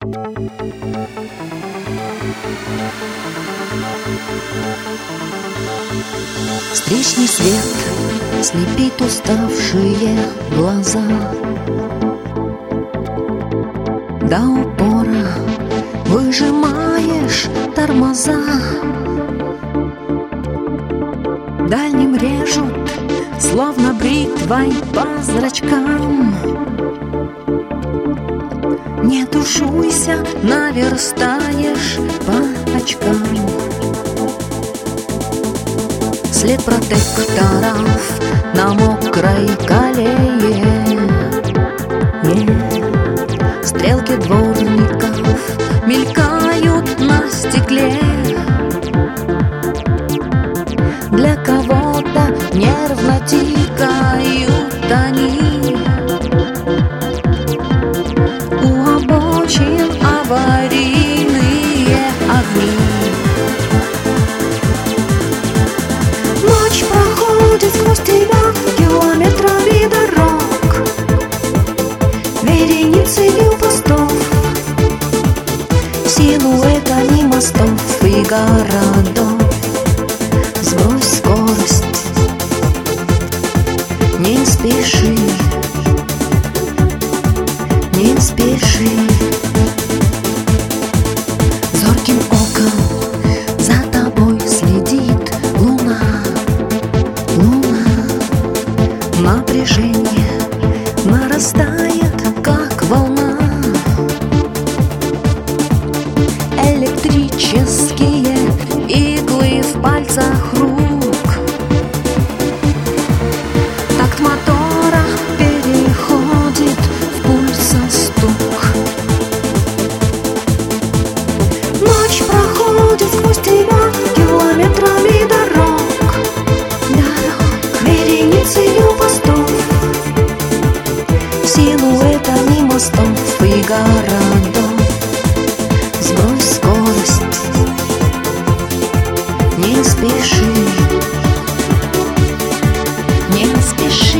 Встречный свет слепит уставшие глаза. До упора выжимаешь тормоза. Дальним режут, словно бритвой по зрачкам. Не тушуйся, наверстаешь по очкам. След протекторов на мокрой колее. Стрелки дворников мелькают на стекле. Для кого-то нервно тикают они. У обочин аварийные огни. Ночь проходит сквозь тебя километрами дорог, вереницею постов, силуэтами мостов и городов. Сбрось скорость, не спеши, не спеши. Зорким оком за тобой следит луна. Луна, напряжение нарастает, как волна. Электрические иглы в пальцах рук. Такт мотора переходит в пульса стук. Ночь проходит сквозь тебя километрами дорог, вереницею постов, силуэтами мостов и городов. Сбрось скорость, не спеши, не спеши.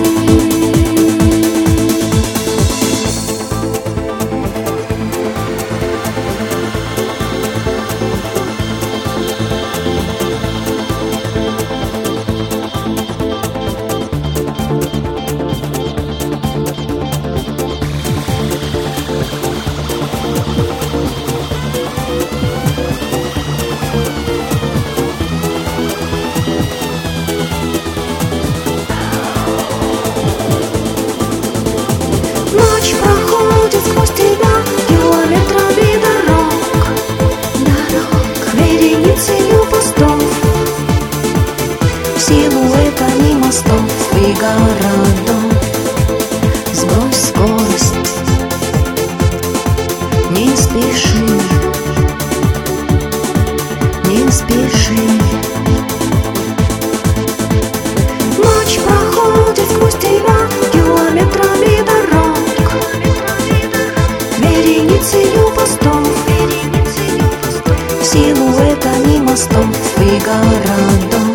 Ночь проходит сквозь тебя километрами дорог, вереницею постов, силуэтами мостов и городов. Сбрось скорость, не спеши, не спеши. Ночь проходит сквозь тебя километрами дорог, вереницею постов, силуэтами мостов и городов.